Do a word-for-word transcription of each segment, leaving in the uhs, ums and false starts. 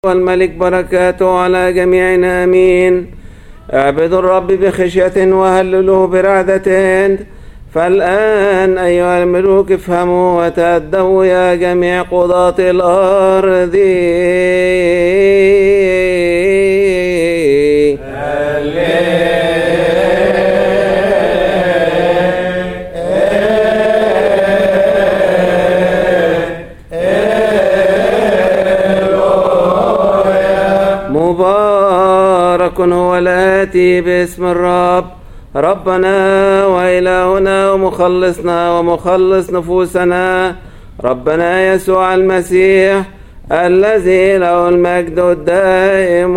والملك بركاته على جميعنا آمين. اعبدوا الرب بخشية وهللوه برعدة. فالآن أيها الملوك افهموا وتأدبوا يا جميع قضاة الأرض. مبارك هو الآتي باسم الرب ربنا وإلهنا ومخلصنا ومخلص نفوسنا ربنا يسوع المسيح الذي له المجد الدائم.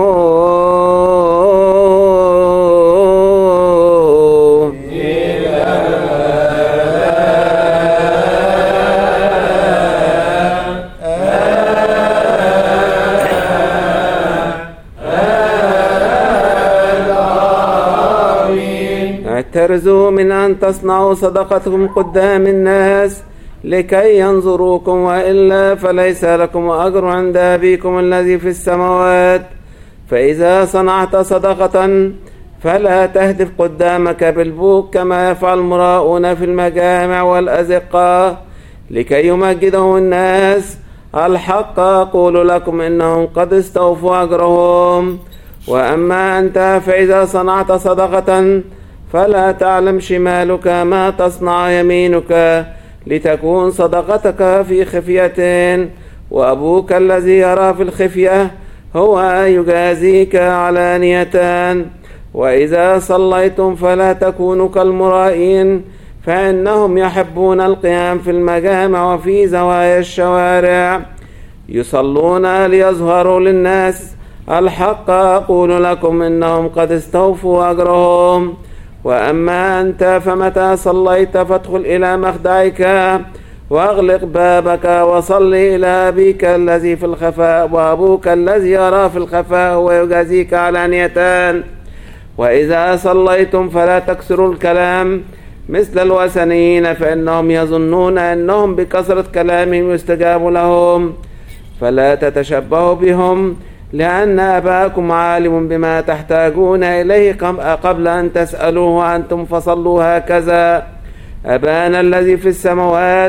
احترزوا من أن تصنعوا صدقتكم قدام الناس لكي ينظروكم، وإلا فليس لكم أجر عند أبيكم الذي في السماوات. فإذا صنعت صدقة فلا تهدف قدامك بالبوق كما يفعل المراؤون في المجامع والأزقة لكي يمجدهم الناس. الحق أقول لكم إنهم قد استوفوا أجرهم. وأما أنت فإذا صنعت صدقة فلا تعلم شمالك ما تصنع يمينك، لتكون صدقتك في خفية، وأبوك الذي يرى في الخفية هو يجازيك علانية. وإذا صليتم فلا تكونوا كالمرائين، فإنهم يحبون القيام في المجامع وفي زوايا الشوارع يصلون ليظهروا للناس. الحق أقول لكم إنهم قد استوفوا أجرهم. وأما أنت فمتى صليت فادخل إلى مخدعك واغلق بابك وصل إلى أبيك الذي في الخفاء، وأبوك الذي يرى في الخفاء ويجازيك علانية. وإذا صليتم فلا تكسروا الكلام مثل الوثنيين، فإنهم يظنون أنهم بكثرة كلامهم يستجاب لهم. فلا تتشبهوا بهم، لأن أباكم عالم بما تحتاجون إليه قبل أن تسألوه أنتم، فصلوا هكذا: أبانا الذي في السماوات،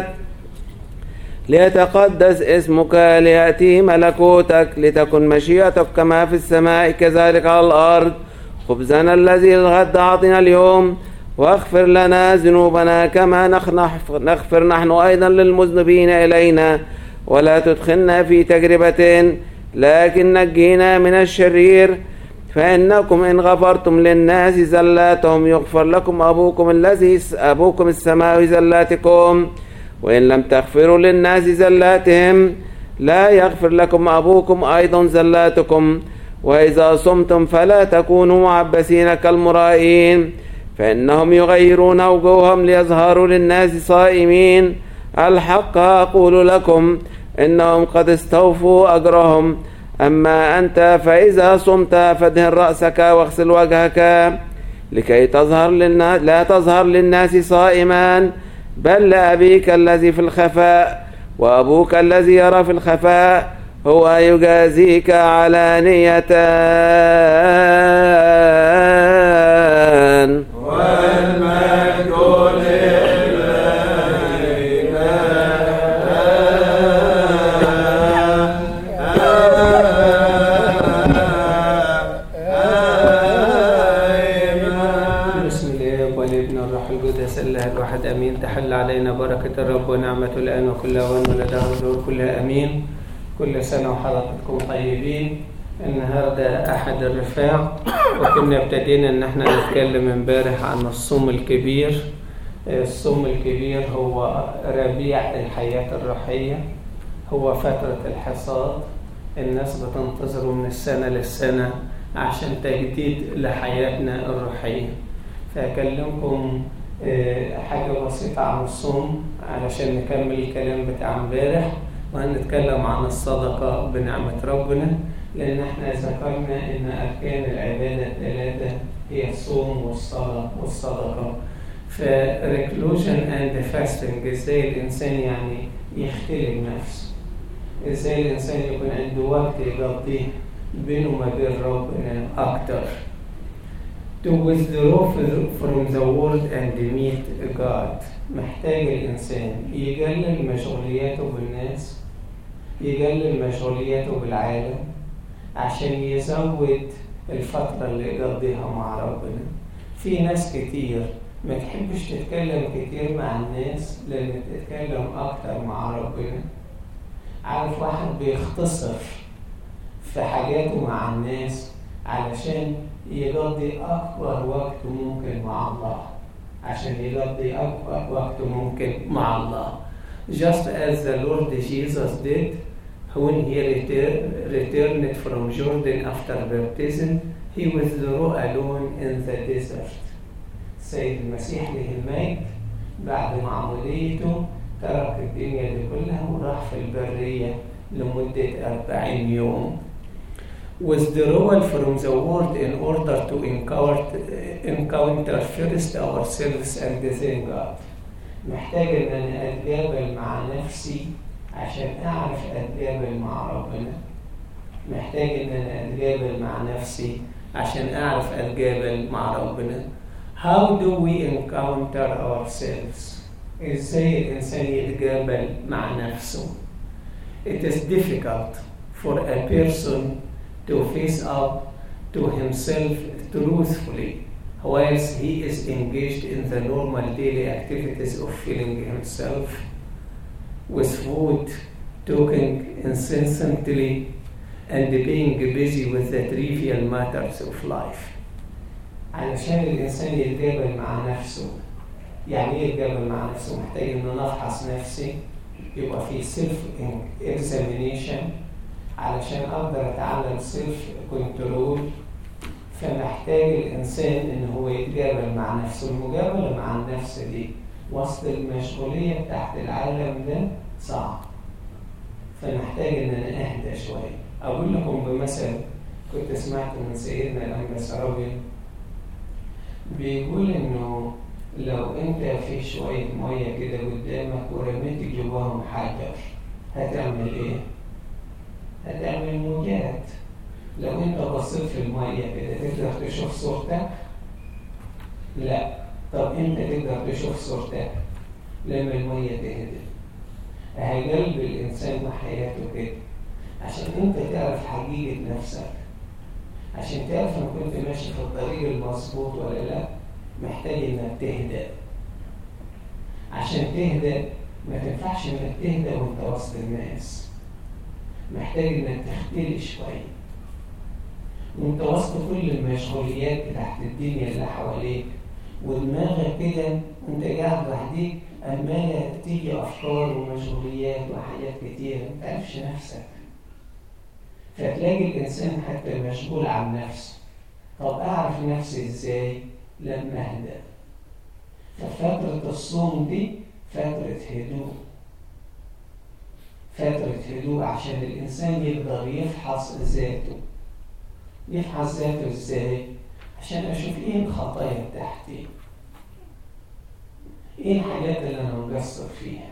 ليتقدس اسمك، ليأتي ملكوتك، لتكن مشيئتك كما في السماء كذلك على الأرض. خبزنا الذي للغد أعطنا اليوم، واغفر لنا ذنوبنا كما نغفر نحن أيضا للمذنبين إلينا، ولا تدخلنا في تجربة لكن نجينا من الشرير. فإنكم إن غفرتم للناس زلاتهم يغفر لكم أبوكم الذي أبوكم السماوي زلاتكم، وإن لم تغفروا للناس زلاتهم لا يغفر لكم أبوكم أيضا زلاتكم. وإذا صمتم فلا تكونوا معبسين كالمرائين، فإنهم يغيرون وجوههم ليظهروا للناس صائمين. الحق أقول لكم إنهم قد استوفوا أجرهم. أما أنت فإذا صمت فادهن رأسك واغسل وجهك، لكي تظهر للناس لا تظهر للناس صائما، بل لأبيك الذي في الخفاء، وأبوك الذي يرى في الخفاء هو يجازيك علانية. تحل علينا بركة الرب ونعمة الآن وكل أوان ولدهر الدور كلها أمين. كل سنة وحضراتكم طيبين. النهاردة أحد الرفاع، وكنا ابتدينا إن احنا نتكلم امبارح عن الصوم الكبير. الصوم الكبير هو ربيع الحياة الروحية، هو فترة الحصاد. الناس بتنتظره من السنة للسنة عشان تجديد لحياتنا الروحية. فأكلمكم حاجة بسيطة عن الصوم علشان نكمل الكلام بتاع امبارح، وهنتكلم عن الصدقة بنعمة ربنا، لأن احنا ذكرنا إن أركان العبادة الثلاثة هي الصوم والصلاة والصدقة. فريكلوجن اند فاستنج، ازاي الإنسان يعني يختلي بنفسه. إزاي الإنسان يكون عنده وقت يقضيه بينه وما بين ربنا أكتر. To withdraw from the world and meet God. محتاج الإنسان يقلل مشغولياته بالناس، يقلل مشغولياته بالعالم، عشان يزود الفترة اللي يقضيها مع ربنا. في ناس كتير ما تحبش تتكلم كتير مع الناس لأن تتكلم أكتر مع ربنا. عارف واحد بيختصر في حاجاته مع الناس علشان يقضي أكبر وقت ممكن مع الله، عشان يقضي أكبر وقت ممكن مع الله. Just as the Lord Jesus did when he returned from Jordan after baptism, he withdrew alone in the desert. سيد المسيح له المجد بعد معموديته ترك الدنيا دي كلها وراح في البرية لمدة أربعين يوم. Withdrawal from the world in order to encounter, encounter first ourselves and then God. محتاج ان انا اتقابل مع نفسي عشان اعرف اتقابل مع ربنا. محتاج ان انا اتقابل مع نفسي عشان اعرف اتقابل مع ربنا. How do we encounter ourselves? ازاي الانسان يتقابل مع نفسه؟ It is difficult for a person to face up to himself truthfully whilst he is engaged in the normal daily activities of filling himself with food, talking incessantly, and being busy with the trivial matters of life. علشان الإنسان يتقابل مع نفسه. يعني ايه يتقابل مع نفسه؟ محتاج إن أنا أفحص نفسي، يبقى في self examination علشان أقدر أتعلم self control. فمحتاج الإنسان إن هو يتقابل مع نفسه. المقابلة مع النفس دي وسط المشغولية بتاعت العالم ده صعب، فمحتاج إن أنا أهدى شوية. أقول لكم بمثل كنت سمعت من سيدنا الأنبا سراوي بيقول إنه لو أنت في شوية مية كده قدامك ورميت جواهم حجر هتعمل إيه؟ هتعمل موجات. لو أنت بصيت في المية كده تقدر تشوف صورتك؟ لا. طب أنت تقدر تشوف صورتك لما المية تهدى. أهي قلب الإنسان وحياته كده عشان أنت تعرف حقيقة نفسك، عشان تعرف إن كنت ماشي في الطريق المظبوط ولا لا. محتاج إنك تهدى. عشان تهدى ما تنفعش إنك تهدى وأنت وسط الناس. محتاج إنك تختلي شوية وأنت وسط كل المشغوليات بتاعت الدنيا اللي حواليك، ودماغك كده وأنت قاعد لوحديك عمالة تيجي أفكار ومشغوليات وحاجات كتير ما تعرفش نفسك. فتلاقي الإنسان حتى مشغول عن نفسه. طب أعرف نفسي إزاي؟ لما أهدى. ففترة الصوم دي فترة هدوء، فترة هدوء عشان الإنسان يقدر يفحص ذاته. يفحص ذاته إزاي؟ عشان أشوف إيه الخطايا بتاعتي، إيه الحاجات اللي أنا مقصر فيها.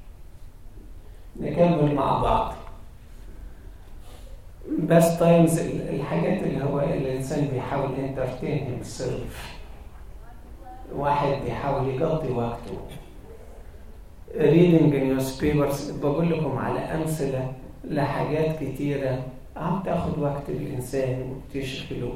نكمل مع بعض. بس تايمز الحاجات اللي هو الإنسان بيحاول انترتين himself. واحد بيحاول يقضي وقته reading newspapers. بقول لكم على أمثلة لحاجات كتيرة عم تاخد وقت الإنسان وتشغله.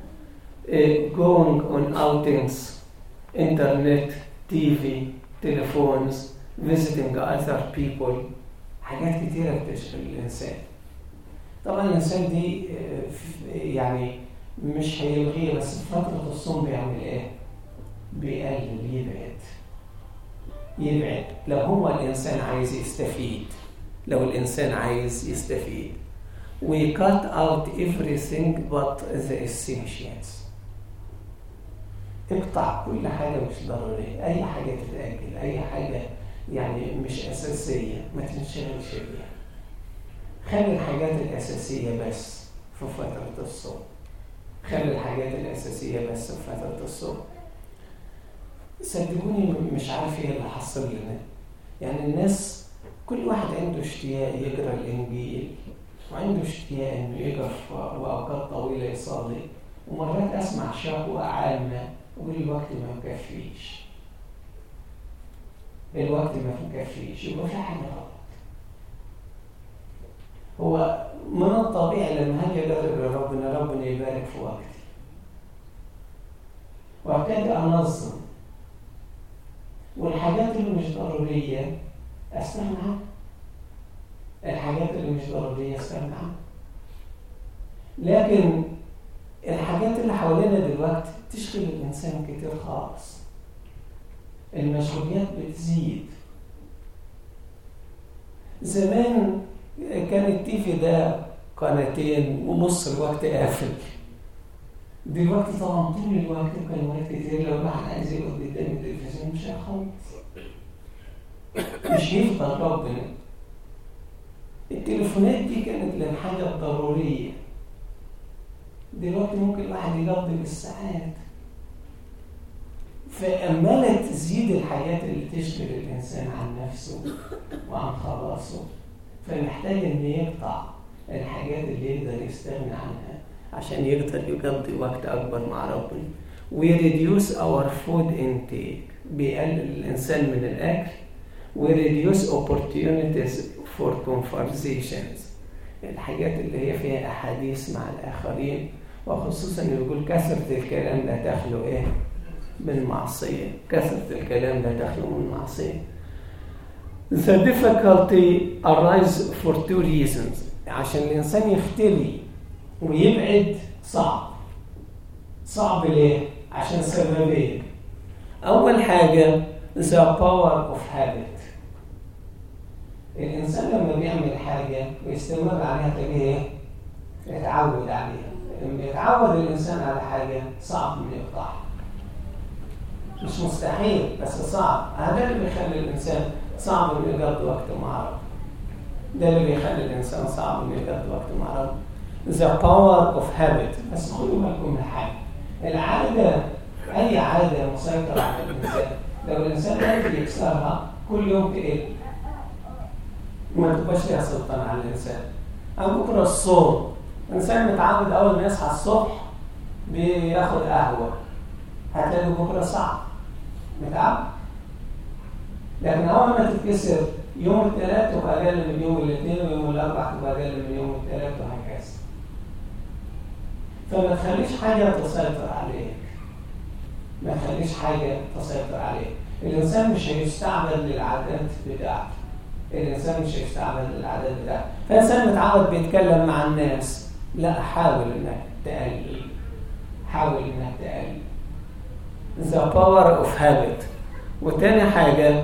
going on outings, internet, تي في, telephones, visiting other people. حاجات كتيرة بتشغل الإنسان. طبعا الإنسان دي يعني مش هيلغيه، بس في فترة الصوم بيعمل إيه؟ بيقلل، يبعد يبعد. لو هو الإنسان عايز يستفيد لو الإنسان عايز يستفيد we cut out everything but the essentials. اقطع كل حاجة مش ضرورية، أي حاجة تتأجل، أي حاجة يعني مش أساسية ما تنشغلش بيها. خلي الحاجات الأساسية بس في فترة الصوم. خلي الحاجات الأساسية بس في فترة الصوم. صدقوني مش عارف ايه اللي حصل لنا. يعني الناس كل واحد عنده اشتياق يقرأ الإنجيل، وعنده اشتياق إنه يقف وأوقات طويلة يصلي، ومرات أسمع شكوى عامة ويقول الوقت ما مكفيش، الوقت ما مكفيش، يبقى في حاجة غلط. هو من الطبيعي لما هاجي أقرب لربنا ربنا يبارك في وقتي، وابتدي أنظم، والحاجات اللي مش ضرورية أستغنى عنها، الحاجات اللي مش ضرورية أستغنى عنها. لكن الحاجات اللي حوالينا دلوقتي تشغل الإنسان كتير خالص، المشغوليات بتزيد. زمان كان التيفي ده قناتين ونص الوقت قافل، دلوقتي طبعا طول الوقت قنوات كتير، لو واحد عايز يقعد قدام التلفزيون مش هيخلص، مش هيفضل ربنا. التليفونات دي كانت للحاجة الضرورية، دلوقتي ممكن الواحد يقضي بالساعات، فأمالة تزيد الحاجات اللي تشغل الإنسان عن نفسه وعن خلاصه، فمحتاج إن يقطع الحاجات اللي يقدر يستغنى عنها عشان يقدر يقضي وقت أكبر مع ربنا. We reduce our food intake، بيقلل الإنسان من الأكل. We reduce opportunities for conversations، الحاجات اللي هي فيها أحاديث مع الآخرين، وخصوصا يقول كثرة الكلام لا تخلو إيه من معصية، كثرة الكلام لا تخلو من معصية. The difficulty arises for two reasons، عشان الإنسان يختلي ويبعد صعب. صعب ليه؟ عشان سببين. أول حاجة the power of habit، الإنسان لما بيعمل حاجة ويستمر عليها تلاقيه يتعود عليها. لما يتعود الإنسان على حاجة صعب إنه يقطعها، مش مستحيل بس صعب. هذا اللي بيخلي الإنسان صعب إنه يقضي وقته مع ربنا، ده اللي بيخلي الإنسان صعب إنه يقضي وقته مع ربنا. the power of habit. بس خدوا بالكم من حاجة، العادة أي عادة مسيطرة على الإنسان، لو الإنسان قادر يكسرها كل يوم تقل، ما تبقاش ليها سلطان على الإنسان. أو بكرة الصوم، الإنسان متعود أول ما يصحى الصبح بياخد قهوة، هتلاقي بكرة صعب متعب. لكن أول ما تتكسر يوم الثلاث تبقى أقل من يوم الاثنين، ويوم الأربع تبقى أقل من يوم الثلاث، وهكذا. فما تخليش حاجة تسيطر عليك، ما تخليش حاجة تسيطر عليك. الإنسان مش هيستعبد للعادات بتاعته، الإنسان مش هيستعبد للعادات بتاعته. فالإنسان متعود بيتكلم مع الناس، لا حاول إنك تقلل، حاول إنك تقلل. the power of habit. وتاني حاجة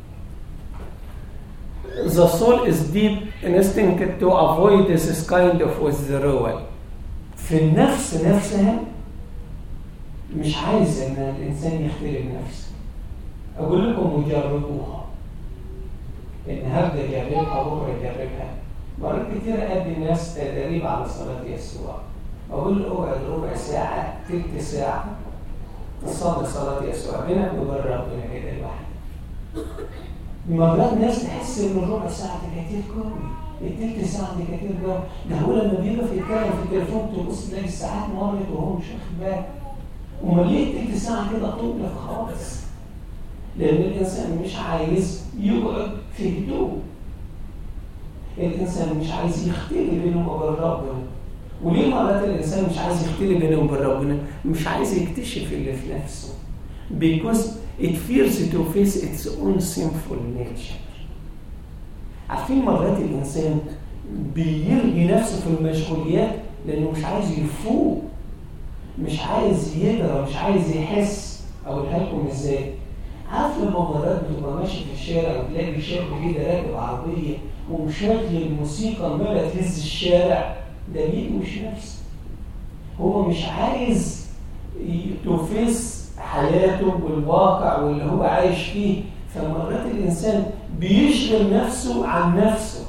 the soul is deep instinct to avoid this kind of withdrawal. في النفس نفسها مش عايز ان الانسان يختلف نفسه. اقول لكم وجربوها، النهارده جربها بكره جربها. مرات كتير ادي الناس تدريب على صلاه يسوع، اقول له اقعد ربع ساعه تلت ساعه تصلي صلاه يسوع بينك وبين ربنا كده لوحدك. مرات ناس تحس ان الربع ساعه دي كتير قوي، التلت ساعه دي كتير قوي. ده هو لما بيقف يتكلم في التليفون تبص تلاقي الساعات مرت وهو مش واخد باله. امال ليه التلت ساعه كده طويله خالص؟ لان الانسان مش عايز يقعد في هدوء، الانسان مش عايز يختلي بينه وبين ربنا. وليه مرات الانسان مش عايز يختلي بينه وبين ربنا؟ مش عايز يكتشف اللي في نفسه، because it fears to face its own sinful nature. عارفين مرات الانسان بيلغي نفسه في المشغوليات لانه مش عايز يفوق، مش عايز يقرا، مش عايز يحس. اقولها لكم ازاي؟ عارف لما مرات بتبقى ماشي في الشارع وتلاقي شاب كده راكب عربيه ومشغل موسيقى عماله تهز الشارع، ده بيقوش نفسه، هو مش عايز يتوفيس حياته والواقع واللي هو عايش فيه. فمرات الانسان بيشغل نفسه عن نفسه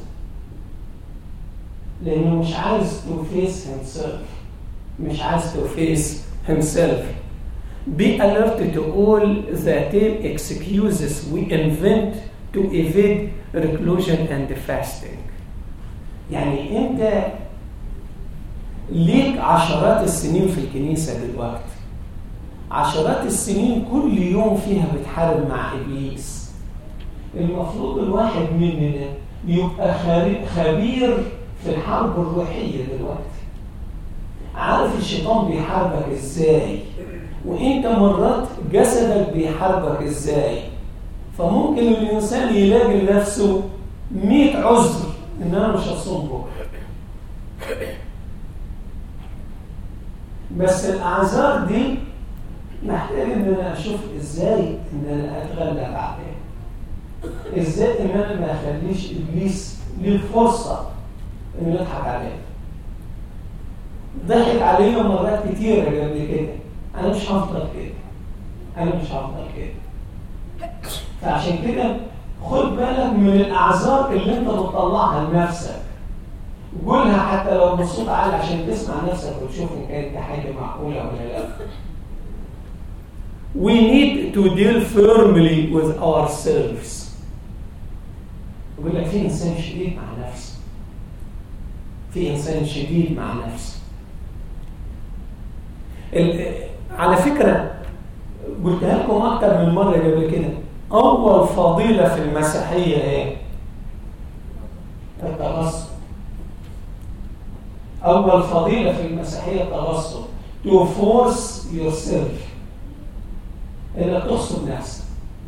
لانه مش عايز توفيس himself، مش عايز توفيس himself. Be alert to all the tame excuses we invent to evade reclusion and fasting. يعني أنت ليك عشرات السنين في الكنيسة دلوقتي، عشرات السنين كل يوم فيها بتحارب مع إبليس. المفروض الواحد مننا يبقى خبير في الحرب الروحية دلوقتي، عارف الشيطان بيحاربك إزاي، وإنت مرات جسدك بيحاربك إزاي. فممكن الإنسان يلاقي لنفسه مئة عذر إن أنا مش هصوم بكرة، بس الأعذار دي محتاج إن أنا أشوف إزاي إن أنا أتغلب عليها، إزاي إن أنا ما أخليش إبليس ليه فرصة إنه يضحك عليا. ضحك علينا مرات كتيرة قبل كده، أنا مش هفضل كده، أنا مش هفضل كده. فعشان كده خد بالك من الأعذار اللي أنت بتطلعها لنفسك، قولها حتى لو بصوت عالي عشان تسمع نفسك وتشوف إن كانت حاجة معقولة ولا لا. We need to deal firmly with ourselves. يقول لك في إنسان شديد مع نفسه، في إنسان شديد مع نفسه. على فكرة قلتها لكم أكتر من مرة قبل كده، أول فضيلة في المسيحية إيه؟ التبسط. أول فضيلة في المسيحية التبسط. To force yourself، إنك تغصب نفسك.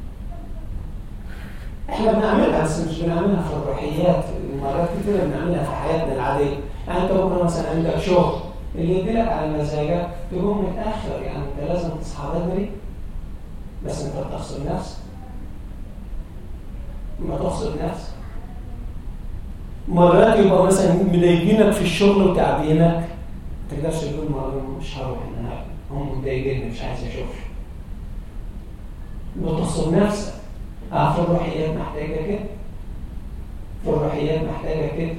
إحنا بنعملها بس مش بنعملها في الروحيات، مرات كتير بنعملها في حياتنا العادية. يعني أنت بكرة مثلا عندك شغل اللي يديلك على مزاجك تقوم متأخر، يعني أنت لازم تصحى بدري، بس أنت بتغصب نفسك. ما تغصب نفسك. مرات يبقى مثلا مضايقينك في الشغل وتعبينك، ما تقدرش تقول مرة مش هروح النهارده، هم مضايقيني مش عايز أشوف. بتغصب نفسك. اه في الروحيات محتاجة كده، في الروحيات محتاجة كده.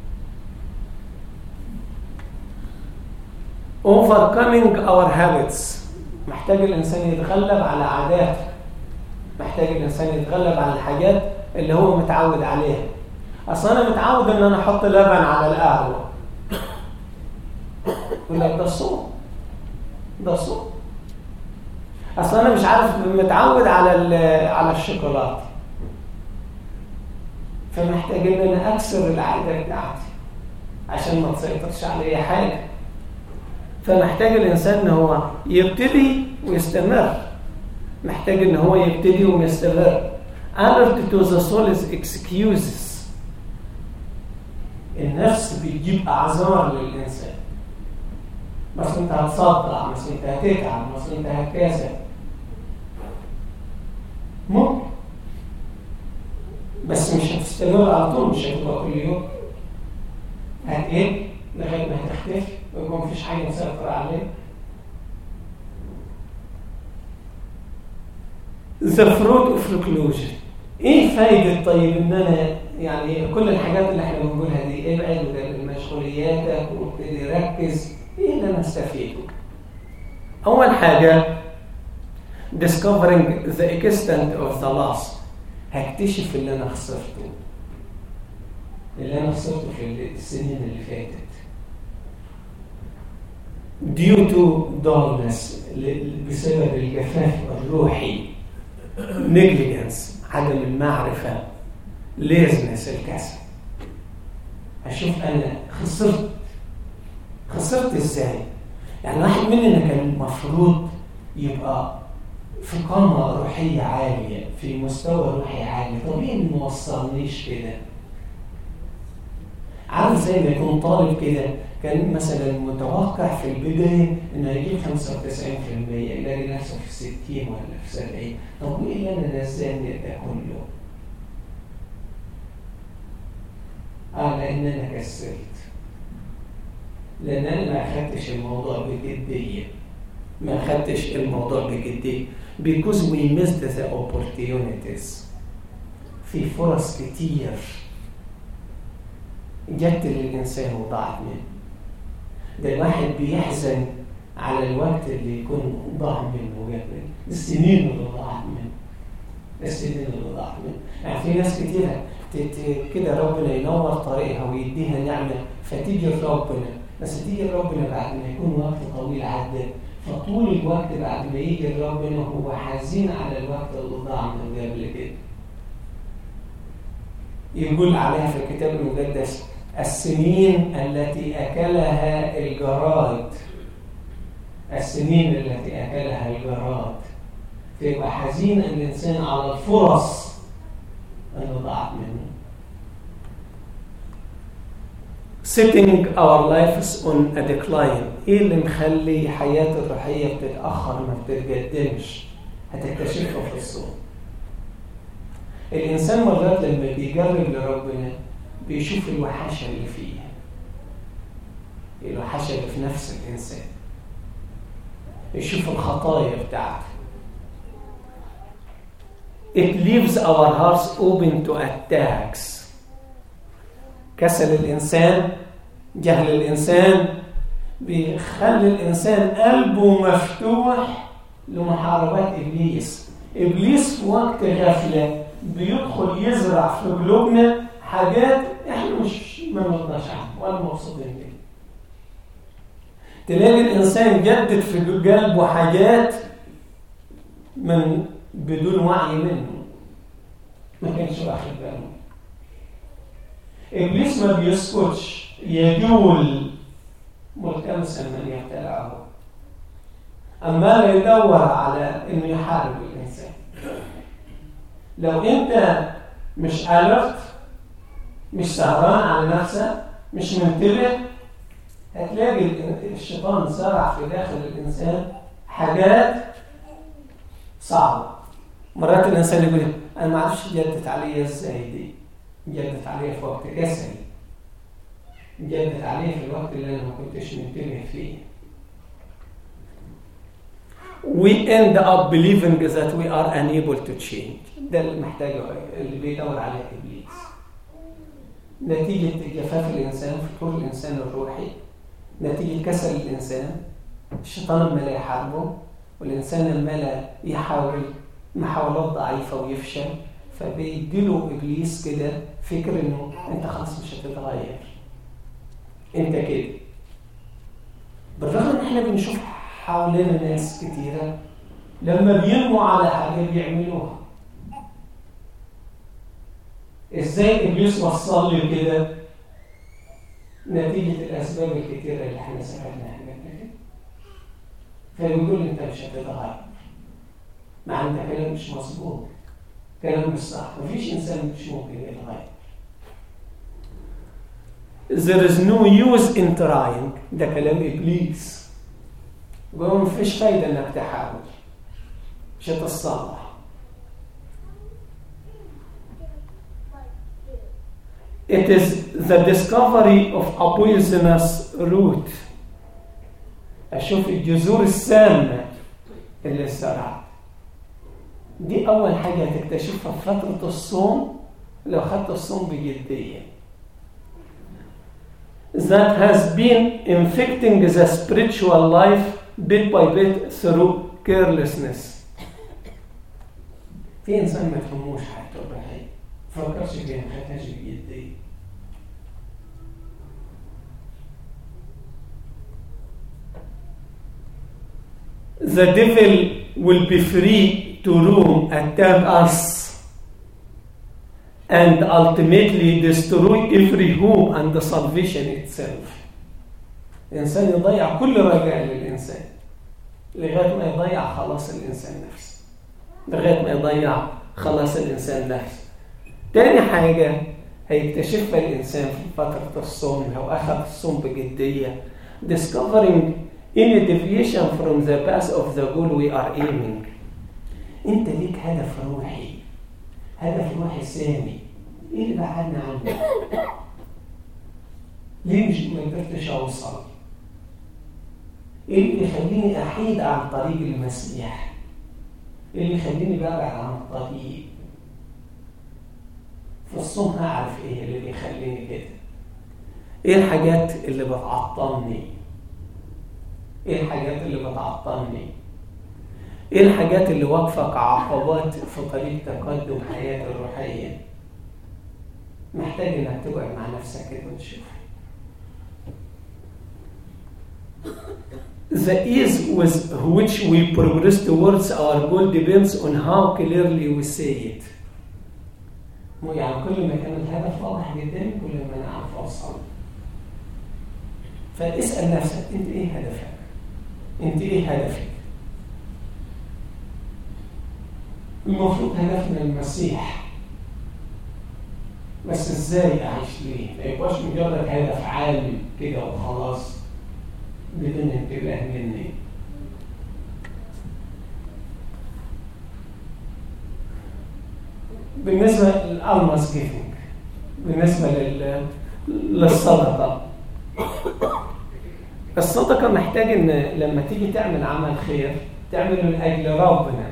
overcoming our habits، محتاج الإنسان يتغلب على عاداته، محتاج الإنسان يتغلب على الحاجات اللي هو متعود عليها. أصلا أنا متعود إن أنا أحط لبن على القهوة، يقول لك ده صوم، ده صوم. أصلا أنا مش عارف متعود على على الشوكولاتة، فمحتاج إن أنا أكسر العادة بتاعتي عشان ما تسيطرش عليا حاجة. فمحتاج الإنسان إن هو يبتدي ويستمر، محتاج إن هو يبتدي ويستمر. alert to the soul is excuses. النفس بتجيب أعذار للإنسان، بس أنت هتصدع، بس أنت هتتعب، بس أنت هتكاسل. ممكن، بس مش هتستمر على طول، مش هتبقى كل يوم. هتقل لغاية ما هتختفي ويكون مفيش حاجة مسيطرة عليك. The fruit of reclusion. ايه فايدة طيب ان انا يعني كل الحاجات اللي احنا بنقولها دي، ابعد من مشغولياتك وابتدي ركز، ايه اللي انا استفيده؟ اول حاجة discovering the extent of the loss. هكتشف اللي انا خسرته، اللي انا خسرته في السنين اللي فاتت due to dullness، بسبب الجفاف الروحي، negligence عدم المعرفة، laziness الكسل. أشوف أنا خسرت خسرت إزاي؟ يعني واحد مننا كان المفروض يبقى في قامة روحية عالية، في مستوى روحي عالي، طبيعي ما وصلنيش كده. عارف زي ما يكون طالب كده كان مثلا متوقع في البداية إنه يجيب خمسة وتسعين بالمية، يلاقي نفسه في ستين ولا في سبعين. طب وإيه اللي أنا نزلني ده كله؟ آه لأن أنا كسلت، لأن أنا ما أخدتش الموضوع بجدية، ما أخدتش الموضوع بجدية because we missed the opportunities. في فرص كتير جت للإنسان وضاعت منه. ده الواحد بيحزن على الوقت اللي يكون ضاع منه، السنين اللي ضاعت منه. السنين اللي ضاعت منه. يعني في ناس كتيرة كده ربنا ينور طريقها ويديها نعمة فتيجي ربنا، بس تيجي ربنا بعد ما يكون وقت طويل عدى، فطول الوقت بعد ما يجي ربنا هو حزين على الوقت اللي ضاع من قبل كده. يقول عليها في الكتاب المقدس السنين التي أكلها الجراد، السنين التي أكلها الجراد. فيبقى حزين الإنسان على الفرص اللي ضاعت منه. Setting our lives on a decline. إيه اللي مخلي حياة الروحية بتتأخر ما بتتقدمش؟ هتكتشفها في الصوم. الإنسان مرات لما بيجرب لربنا بيشوف الوحشة اللي فيها، الوحشة اللي في نفس الإنسان، يشوف الخطايا بتاعته. It leaves our hearts open to attacks. كسل الإنسان، جهل الإنسان بيخلي الإنسان قلبه مفتوح لمحاربات إبليس. إبليس في وقت غفلة بيدخل يزرع في قلوبنا حاجات إحنا مش ما نرضاش عنها ولا مبسوطين بيها. تلاقي الإنسان جدد في قلبه حاجات من بدون وعي منه، ما كانش واخد باله. إبليس ما بيسكتش، يجول ملتمسا من يبتلعه، أما يدور على إنه يحارب الإنسان. لو أنت مش عارف، مش سهران على نفسك، مش منتبه، هتلاقي الشيطان زرع في داخل الإنسان حاجات صعبة. مرات الإنسان يقول أنا ما أعرفش جدت عليا إزاي دي، جدت عليا في وقت كسل، جدت عليا في الوقت اللي أنا ما كنتش منتبه فيه. We end up believing that we are unable to change. ده اللي محتاجه، اللي بيدور عليه إبليس. نتيجة جفاف الإنسان في طول الإنسان الروحي، نتيجة كسل الإنسان، الشيطان الملا يحاربه، والإنسان الملا يحاول محاولات ضعيفة ويفشل، فبيديله إبليس كده فكر إنه أنت خلاص مش هتتغير، أنت كده. بالرغم إن إحنا بنشوف حوالينا ناس كتيرة لما بينموا على حاجة بيعملوها. إزاي إبليس وصل لي كده؟ نتيجة الأسباب الكتيرة اللي إحنا سمعناها كده. فيقول أنت مش هتتغير، مع أن ده كلام مش مظبوط، كلام مش صح. مفيش إنسان مش ممكن يتغير. There is no use in trying. ده كلام إبليس. يقول مفيش فايدة إنك تحاول، مش هتصلح. It is the discovery of a poisonous root. أشوف الجذور السامة اللي زرعت. دي أول حاجة تكتشفها في فترة الصوم لو خدت الصوم بجدية. That has been infecting the spiritual life bit by bit through carelessness. في إنسان ما تفهموش حتى الرحيم، فكرش فيها ما خدهاش بجدية. The devil will be free to roam, attack us, and ultimately destroy every hope and the salvation itself. الإنسان يضيع كل رجاء للإنسان لغاية ما يضيع خلاص الإنسان نفسه، لغاية ما يضيع خلاص الإنسان نفسه. تاني حاجة هيكتشفها الإنسان في فترة الصوم لو أخذ الصوم بجدية، discovering any deviation from the path of the goal we are aiming. أنت ليك هدف روحي، هدف روحي سامي، إيه اللي بعدنا عنه؟ ليه مش ما قدرتش أوصل؟ إيه اللي يخليني أحيد عن طريق المسيح؟ إيه اللي يخليني ببعد عن الطريق؟ في الصوم هعرف إيه اللي بيخليني كده؟ إيه الحاجات اللي بتعطلني؟ إيه الحاجات اللي بتعطلني؟ ايه الحاجات اللي واقفة كعقبات في طريق تقدم حياتي الروحية؟ محتاج انك تقعد مع نفسك كده وتشوف. The ease with which we progress towards our goal depends on how clearly we say it. مو يعني كل ما كان الهدف واضح جدا كل ما نعرف اوصل. فاسأل نفسك انت ايه هدفك؟ انت ايه هدفك؟ المفروض هدفنا المسيح، بس ازاي اعيش ليه؟ ما يبقاش مجرد هدف عالي كده وخلاص بدون انتباه مني. بالنسبة للألماس جيفنج، بالنسبة لل... للصدقة، الصدقة محتاج ان لما تيجي تعمل عمل خير تعمله لأجل ربنا.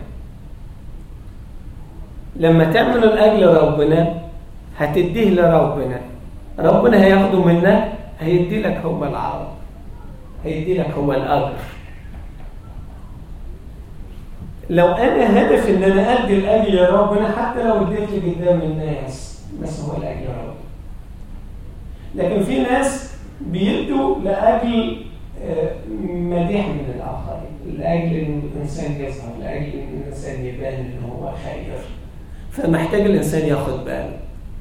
لما تعمله لأجل ربنا هتديه لربنا، ربنا هياخده منك، هيدي لك هو العرض، هيدي لك هو الأجر. لو أنا هدف إن أنا أدي الأجر لربنا حتى لو اديت لي قدام الناس بس هو الأجر لربنا. لكن في ناس بيدوا لأجل مديح من الآخرين، لأجل إن الإنسان يظهر، لأجل إن الإنسان يبان إن هو خير، فمحتاج الإنسان ياخد باله.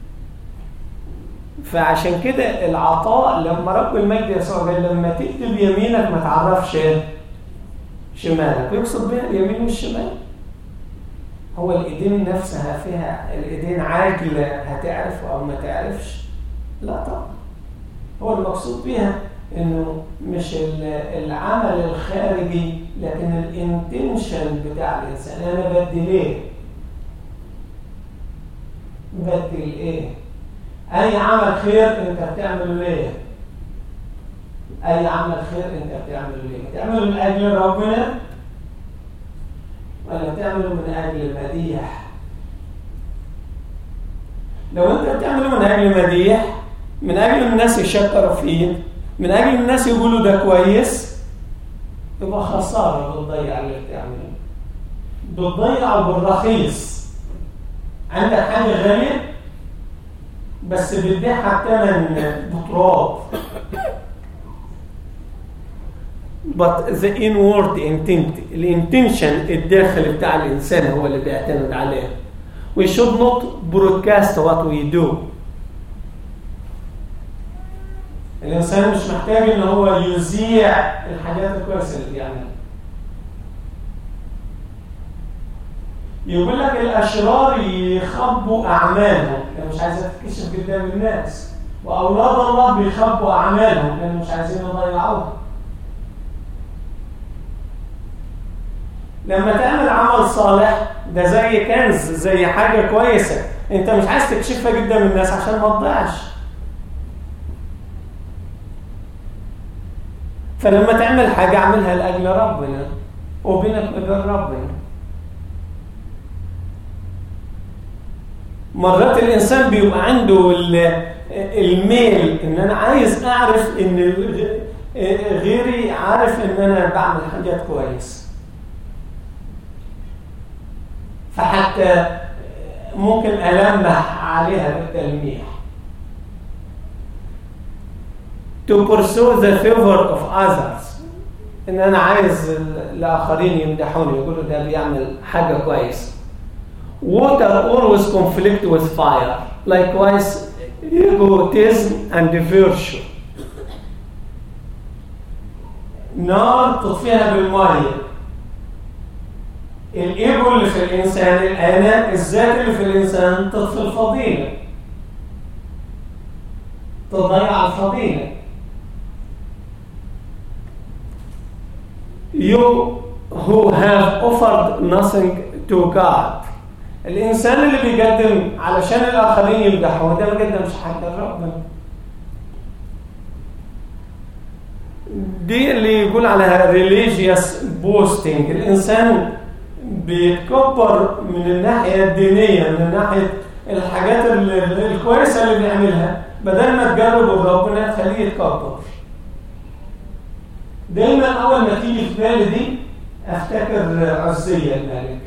فعشان كده العطاء لما رب المجد يسوع قال لما تكتب يمينك ما تعرفش شمالك، ويقصد بها اليمين والشمال. هو الإيدين نفسها فيها الإيدين عاجلة هتعرف أو ما تعرفش؟ لا طبعا. هو المقصود بها إنه مش العمل الخارجي لكن الانتنشن بتاع الإنسان. أنا بدي ليه؟ بدي لإيه؟ أي عمل خير أنت بتعمله ليه؟ أي عمل خير أنت بتعمله ليه؟ بتعمله من أجل ربنا ولا بتعمله من أجل المديح؟ لو أنت بتعمله من أجل المديح، من أجل الناس يشكروا فيه، من أجل الناس يقولوا ده كويس، يبقى خسارة بتضيع اللي بتعمله، بتضيع بالرخيص. عندك حاجة غالية بس بتبيعها بثمن بتراب. but the inward intent، الانتنشن الداخلي بتاع الإنسان هو اللي بيعتمد عليه. we should not broadcast what we do. الإنسان مش محتاج إن هو يذيع الحاجات الكويسة اللي بيعملها. يقول لك الأشرار يخبوا أعمالهم لأنه مش عايزين تكشف قدام الناس، وأولاد الله بيخبوا أعمالهم لأنه مش عايزين يضيعوها. لما تعمل عمل صالح ده زي كنز، زي حاجة كويسة، أنت مش عايز تكشفها قدام الناس عشان ما تضيعش. فلما تعمل حاجة اعملها لأجل ربنا وبينك وبين ربنا. مرات الإنسان بيبقى عنده الميل إن أنا عايز أعرف إن غيري عارف إن أنا بعمل حاجات كويس، فحتى ممكن ألمح عليها بالتلميح. to pursue the favor of others، إن أنا عايز الآخرين يمدحوني يقولوا ده بيعمل حاجة كويسة. water always conflict with fire، likewise egotism and virtue. نار تطفيها بالمية. الإيجو اللي في الإنسان، الأنا، الذات اللي في الإنسان تطفي الفضيلة، تضيع الفضيلة. You who have offered nothing to God، الإنسان اللي بيقدم علشان الآخرين يمدحوه ده ما قدمش حاجة لربنا. دي اللي يقول عليها religious boasting، الإنسان بيتكبر من الناحية الدينية، من ناحية الحاجات الكويسة اللي بيعملها، بدل ما تجرب ربنا تخليه يتكبر. دايما أول ما تيجي في بالي دي افتكر عزية الملك.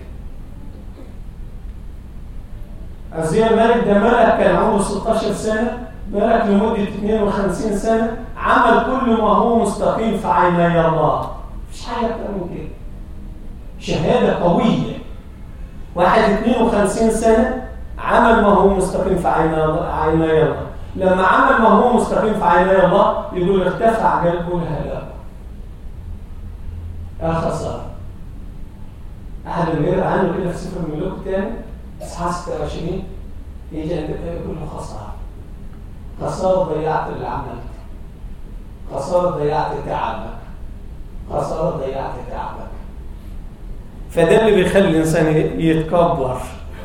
عزية الملك ده ملك كان عمره ستة عشر سنة، ملك لمدة اثنين وخمسين سنة، عمل كل ما هو مستقيم في عيني الله. مفيش حاجة أكتر من كده. شهادة قوية. واحد اثنين وخمسين سنة عمل ما هو مستقيم في عيني الله. لما عمل ما هو مستقيم في عيني الله يقول ارتفع قلبه الهلاك. يا خسارة. أحد اللي يقرأ عنه كده في سفر الملوك الثاني إصحاح ستة وعشرين يجي عند يقول له خسارة. خسارة ضيعت اللي عملته. خسارة ضيعت تعبك. خسارة ضيعت تعبك. فده اللي بيخلي الإنسان يتكبر.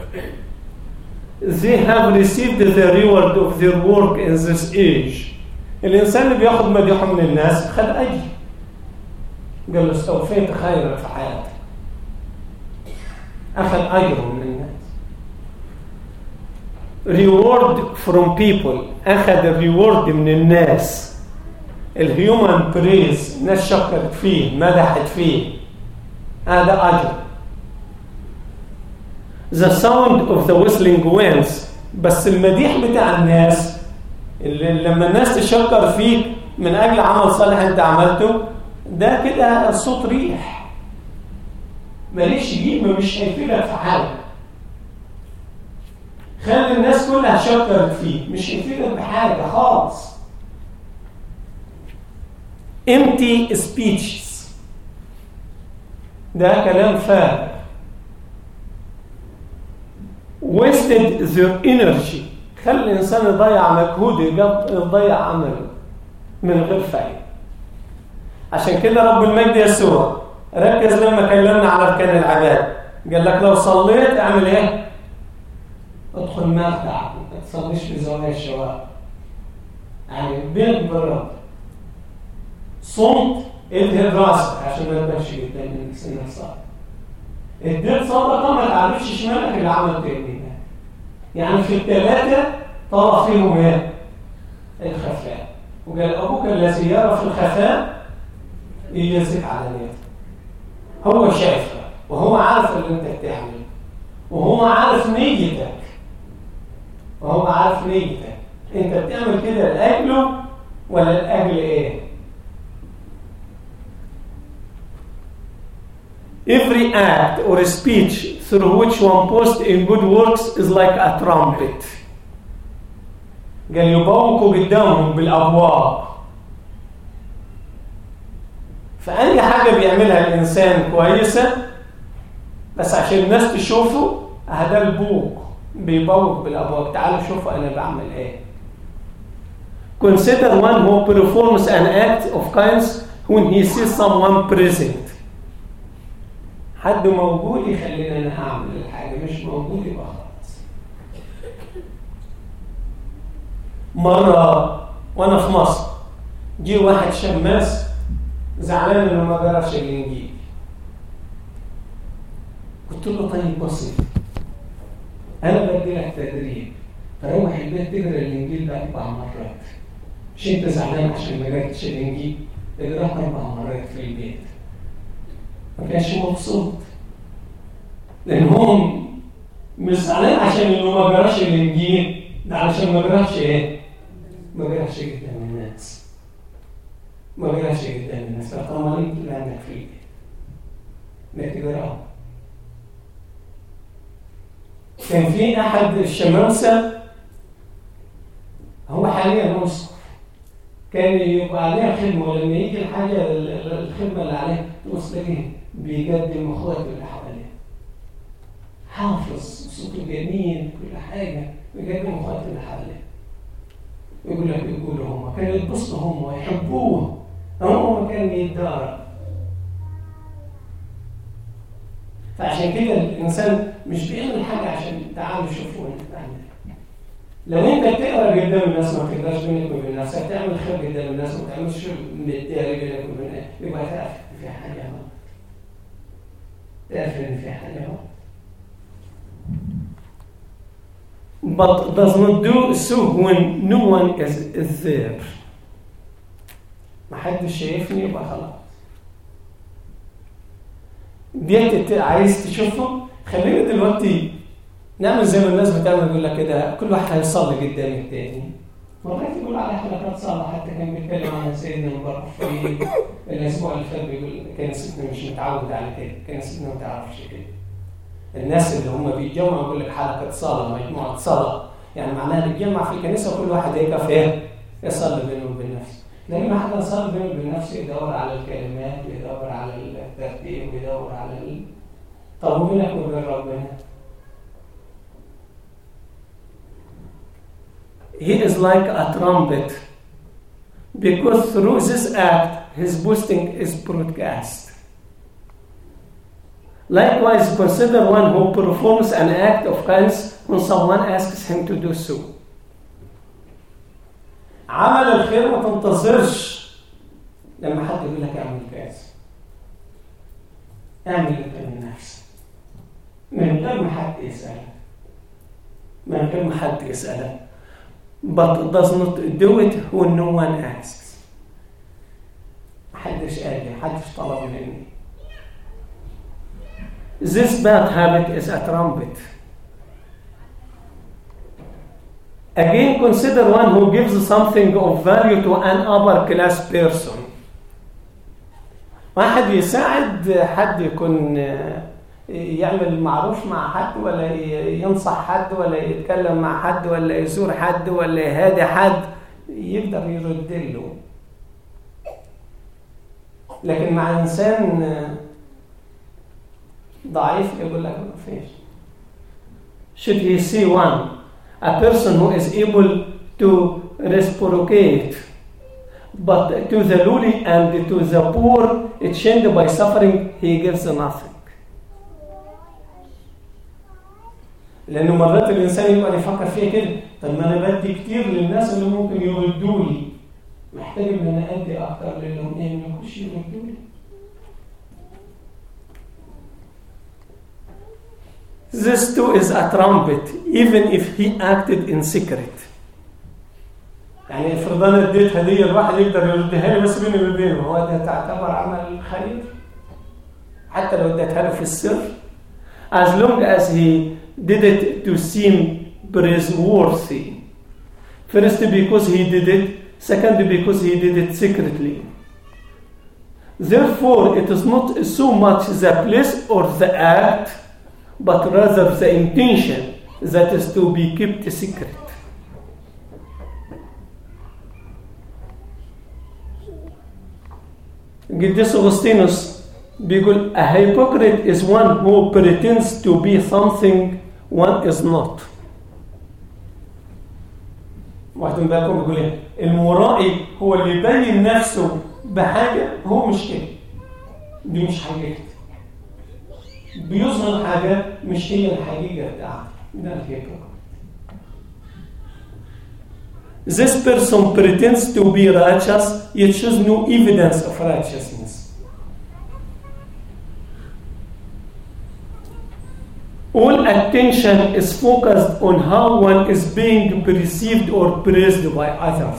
They have received the reward of their work in this age. الإنسان اللي بياخد مديحه من الناس خد أجر. قال له استوفيت خيرا في حياتك. أخذ أجره من الناس. Reward from people. أخذ الريورد من الناس. الهيومن بريز، الناس شكرت فيه، مدحت فيه. هذا أجر. The sound of the whistling winds. بس المديح بتاع الناس اللي لما الناس تشكر فيك من أجل عمل صالح أنت عملته، ده كده صوت ريح ماليش قيمة، مش هيفيدك في حاجة. خلي الناس كلها شكرت فيك، مش هيفيدك بحاجة خالص. empty speeches. ده كلام فارغ. wasted their energy. خلي الإنسان يضيع مجهوده، يضيع عمله من غير فايدة. عشان كده رب المجد يسوع ركز لما كلمنا على أركان العبادة. قال لك لو صليت اعمل ايه؟ ادخل مرتع، ما تصليش في زوايا الشوارع. يعني بينك بالرب. صمت ادهن راسك عشان ما تبانش قدام الناس انك صار. اديت صدقه ما تعرفش شمالك اللي عمل تاني. يعني في الثلاثه طرف فيهم ايه؟ الخفاء. وقال ابوك الذي يرى في الخفاء يجازيك على نيته. هو شايفك وهو عارف اللي انت بتعمله وهو عارف نيتك وهو عارف نيتك. انت بتعمل كده لاجله ولا لاجل ايه؟ Every act or speech through which one boasts in good works is like a trumpet. قال يبوقوا قدامهم بالابواب. فأي حاجة بيعملها الإنسان كويسة بس عشان الناس تشوفه، هذا البوق بيبوق بالأبواب. تعالوا شوفوا أنا بعمل إيه. Consider one who performs an act of kindness when he sees someone present. حد موجود يخلينا أنا أعمل الحاجة، مش موجود يبقى خلاص. مرة وأنا في مصر جي واحد شماس زعلان انه ما قراش الانجيل. قلت له طيب بسيط، انا بدي لك تدريب، تروح البيت تقرا الانجيل ده اربع مرات. مش انت زعلان عشان ما قراتش الانجيل؟ اقراه اربع مرات في البيت. ما كانش مبسوط لان هم مش زعلان عشان انه ما قراش الانجيل، ده علشان ما قراش ايه؟ ما قراش قدام الناس. ما قراش قدام الناس. فالقمرين اللي عندك في البيت ما تقراه. كان في احد الشمامسه هو حاليا مسقف، كان يبقى عليه خدمه ولما يجي الحاجه الخدمه اللي عليه تلاقيه بيقدم اخواته اللي حواليه، حافظ صوته جميل كل حاجه، بيقدم اخواته اللي حواليه. يقول لك يقولوا هم كانوا يتبسطوا هم ويحبوه، هم كان يتدارى. فعشان كده الانسان مش بيعمل حاجه عشان تعالوا شوفوا انت بتعمل. لو انت بتقرا قدام الناس ما تقدرش بينك وبين نفسك تعمل خير قدام الناس وما تعملش متداري بينك وبين، يبقى تعرف ان في حاجه غلط. تعرف ان في حاجه غلط. But does not do so when no one is, is there. ما حدش شايفني يبقى خلاص. ديت عايز تشوفهم. خلينا دلوقتي نعمل زي ما الناس بتعمل، يقول لك كده كل واحد هيصلي قدام التاني. مرات يقول على حلقات صلاة، حتى كان بيتكلم عن سيدنا مبارك في الأسبوع اللي فات، بيقول كنيستنا مش متعود على كده، كنيستنا ما تعرفش كده. الناس اللي هم بيتجمعوا يقول لك حلقة صلاة، مجموعة صلاة، يعني معناها بيتجمع في الكنيسة وكل واحد هيقف ايه؟ يصلي بينه وبين نفسه. لما حد يصلي بينه وبين نفسه يدور على الكلمات، يدور على الترتيب، يدور على ال... طب وبينك وبين ربنا؟ He is like a trumpet, because through this act, his boasting is broadcast. Likewise, consider one who performs an act of kindness when someone asks him to do so. عمل الخير ما تنتظرش لما حد يقول لك اعمل كذا. اعمل انت من نفسك، من غير ما حد يسألك، من غير ما حد يسألك. But does not do it when no one asks. محدش قال لي، محدش طلب مني. This bad habit is a trumpet. Again, consider one who gives something of value to an upper class person. واحد يساعد حد، يكون يعمل معروف مع حد، ولا ينصح حد، ولا يتكلم مع حد، ولا يزور حد، ولا يهادي حد، يقدر يرد له. لكن مع إنسان ضعيف يقول لك ما فيش. Should he see one, a person who is able to reciprocate, but to the lowly and to the poor, chained by suffering, he gives nothing. لأنه مرات الإنسان يبقى يفكر فيه كده، طب ما أنا بدي كتير للناس اللي ممكن يردوا لي، محتاج إن أنا أدي أكتر للهم إيه ما يكونش يردوا لي. This too is a trumpet, even if he acted in secret. يعني افرض أنا اديت هدية الواحد يقدر يردها لي بس بيني وبينه، هو ده تعتبر عمل خير؟ حتى لو اديتها له في السر، as long as he did it to seem praiseworthy. First, because he did it. Second, because he did it secretly. Therefore, it is not so much the place or the act, but rather the intention that is to be kept secret. Qudus Augustinus بيقول a hypocrite is one who pretends to be something one is not. واحد بالكم بيقول ايه؟ المرائي هو اللي يبين نفسه بحاجه هو مش كده، دي مش حقيقته، بيظهر حاجه مش هي الحقيقه بتاعته، ده الهيبوكريت. This person pretends to be righteous, yet shows no evidence of righteousness. All attention is focused on how one is being perceived or praised by others.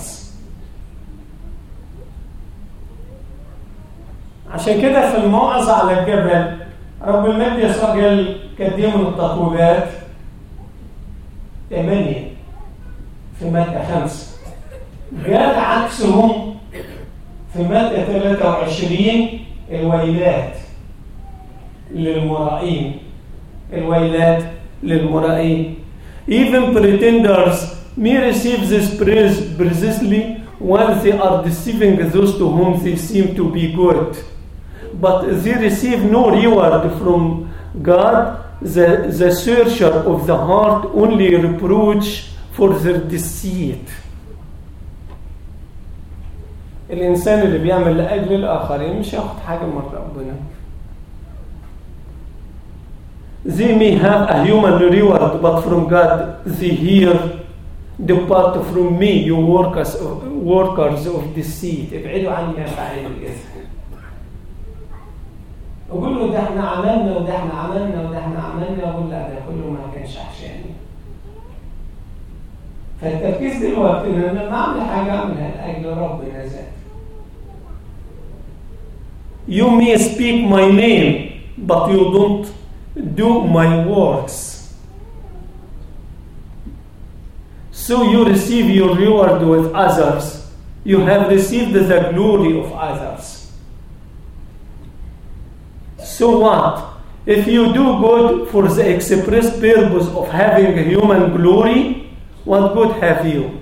عشان كده في الموعظة على الجبل رب المجد يسوع قال قدموا التطويبات ثمانية في متى خمسة، قال عكسهم في متى ثلاثة وعشرين الويلات للمرائين، الويلات للمرائين. Even pretenders may receive this praise precisely while they are deceiving those to whom they seem to be good, but they receive no reward from God, the, the searcher of the heart, only reproach for their deceit. الإنسان اللي بيعمل لأجل الآخرين مش ياخد حاجة من ربنا. They may have a human reward, but from God they hear, depart from me, you workers of, workers of deceit. ابعدوا عني يا فاعلين الإثم. أقول له ده احنا عملنا وده احنا عملنا وده احنا عملنا، أقول لا ده كله ما كانش عشاني. فالتركيز دلوقتي إن أنا ما أعمل حاجة أعملها لأجل ربنا ذاته. You may speak my name but you don't do my works. So you receive your reward with others. You have received the glory of others. So what? If you do good for the express purpose of having human glory, what good have you?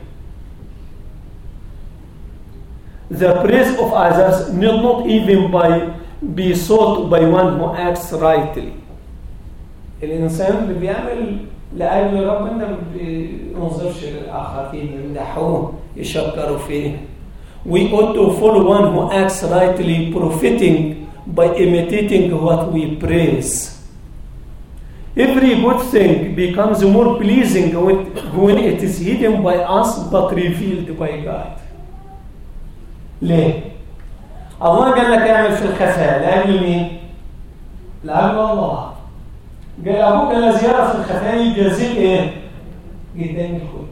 The praise of others need not even by, be sought by one who acts rightly. الإنسان اللي بيعمل لأجل ربنا ما بينظرش للآخرين يمدحوه يشكروا فيه. We ought to follow one who acts rightly, profiting by imitating what we praise. Every good thing becomes more pleasing when, when it is hidden by us but revealed by God. ليه؟ الله قال لك اعمل في الخفاء لأجل مين؟ لأجل الله. قال أبوك الذي يرى في الخفاء يجازيك إيه؟ قدام الكل.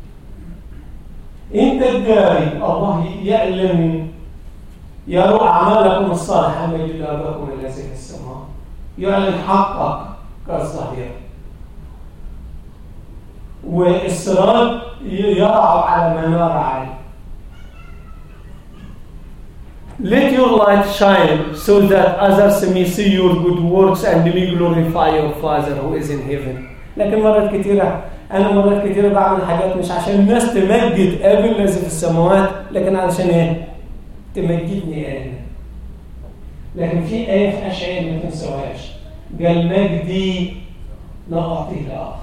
أنت الداري الله يعلم يرى أعمالكم الصالحة من جل أباكم الذي في السماء. يعلن حقك كالظهير. والسراج يرعى على منار عالي. Let your light shine so that others may see your good works and may glorify your Father who is in heaven. لكن مرات كثيرة أنا مرات كثيرة بعمل حاجات مش عشان الناس تمجد أبي الذي في السماوات لكن علشان إيه؟ تمجدني أنا. لكن في آية في أشعياء ما تنسوهاش. قال مجدي لا أعطيه لآخر.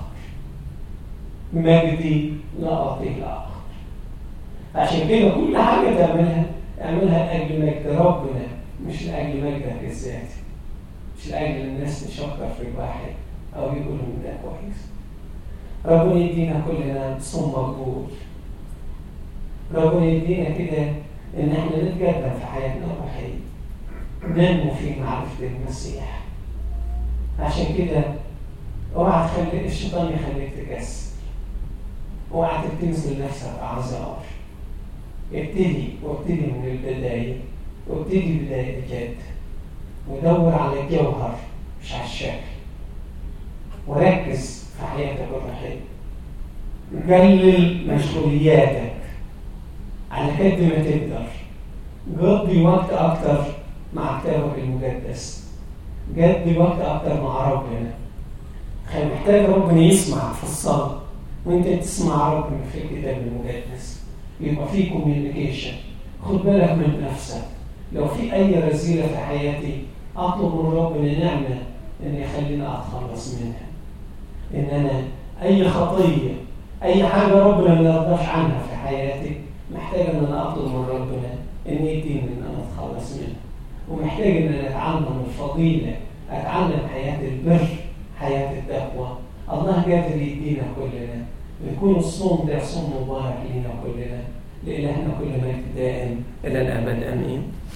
مجدي لا أعطيه لآخر. عشان كده كل حاجة تعملها اعملها لأجل مجد ربنا مش لأجل مجدك الذاتي. مش لأجل الناس تشكر في واحد أو يقولوا إن ده كويس. ربنا يدينا كلنا صوم مقبول. ربنا يدينا كده إن إحنا نتقدم في حياتنا الروحية. ننمو في معرفة المسيح. عشان كده اوعى تخلي الشيطان يخليك تكسر. اوعى تبتنزل لنفسك أعذار. ابتدي وابتدي من البداية وابتدي بداية جد ودور على الجوهر مش على الشكل وركز في حياتك الروحية. قلل مشغولياتك على قد ما تقدر. قضي وقت أكتر مع كتابك المقدس. قضي وقت أكتر مع ربنا. خلي محتاج ربنا يسمع في الصلاة وانت تسمع ربنا في الكتاب المقدس. يبقى في كوميونيكيشن. خد بالك من نفسك. لو في أي رذيلة في حياتي أطلب من ربنا نعمة إن يخلينا أتخلص منها. إن أنا أي خطية أي حاجة ربنا ما يرضاش عنها في حياتي محتاج إن أنا أطلب من ربنا إن يديني إن أنا أتخلص منها. ومحتاج إن أنا أتعلم الفضيلة، أتعلم حياة البر، حياة التقوى. الله قادر يدينا كلنا. يكون الصوم ده صوم مبارك لنا كلنا. لإلهنا كل مجد دائم إلى الأبد. آمين.